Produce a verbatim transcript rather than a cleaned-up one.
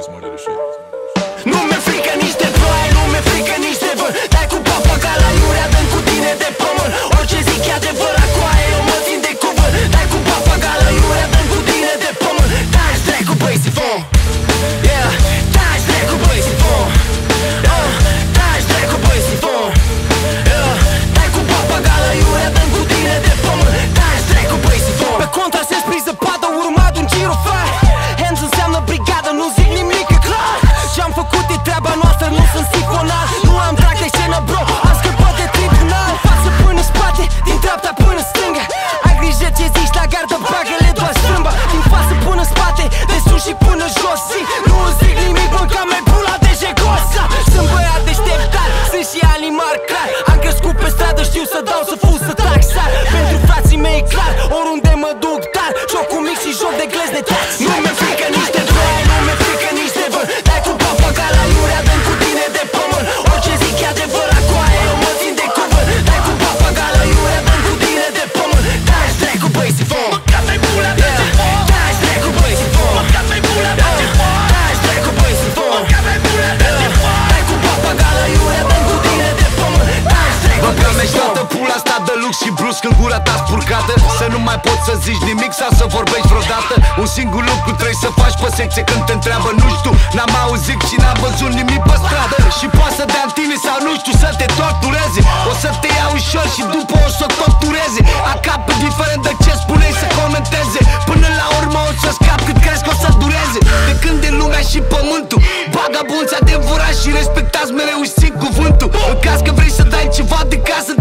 Nu mi-e frică nici de ploaie, nu mi-e frică nici de vânt. Dai cu papagala iurea, dăm cu tine de pământ. Orice zic e adevărat cu aia, eu mă țin de cuvânt. Dai cu papagala iurea, dăm cu tine de pământ. Taci dracu băi sifon, yeah. Taci dracu băi sifon, yeah. Taci dracu băi sifon, yeah. Dai cu papagala iurea, dăm cu tine de pământ. Taci dracu băi sifon. Pe contrasens prin zăpadă, urmat un girofar. Hands înseamnă brigadă, nu zic nimic, e clar. Ce-am făcut e treaba noastră, nu sunt sifonar. Nu am drag de scenă, bro, am scăpat de tribunal. Față până spate, din dreapta până stânga. Ai grijă ce zici la gardă, bagă-le doar strâmba. Din față până spate, de sus și până jos. Zi, nu zic nimic, mânca mai pula de jegosa. Sunt băiat deșteptat, sunt și animal clar. Am crescut pe stradă, știu să dau, să fug, să trag sar. Pentru frații mei clar, oriunde mă duc dar jocul mic și joc de glezne tax. Nu mi-e frică nici de ploaie, nu mi-e frică nici de vânt. Dai cu papagala iurea, dăm cu tine de pământ. Orice zic e adevărat cu aia, eu mă țin de cuvânt. Dai cu papagala iurea, dăm cu tine de pământ. Taci dracu băi sifon, mâncat-mi pula de sifon. Taci dracu băi sifon, mâncat-mi pula de sifon. Taci dracu băi sifon, mâncat-mi pula de sifon. Dai cu papagala iurea, dăm cu tine de pământ. Taci dracu băi sifon. Toată pula asta de lux și brusc în gura ta spurcată. Să nu mai poți să zici nimic sau să vorbești vreodată. Un singur lucru trebuie să faci pe secție când te întreabă. Nu știu, n-am auzit și n-am văzut nimic pe stradă. Și poate să dea în tine sau nu știu să te tortureze. O să te ia ușor și după o să tortureze. Acapă diferent de ce spuneai să comenteze. Până la urmă o să scap cât crezi că o să dureze. De când e lumea și pământul, vagabonți adevărați și respectați mereu și țin cuvântul. În caz că vrei să dai ceva de casă,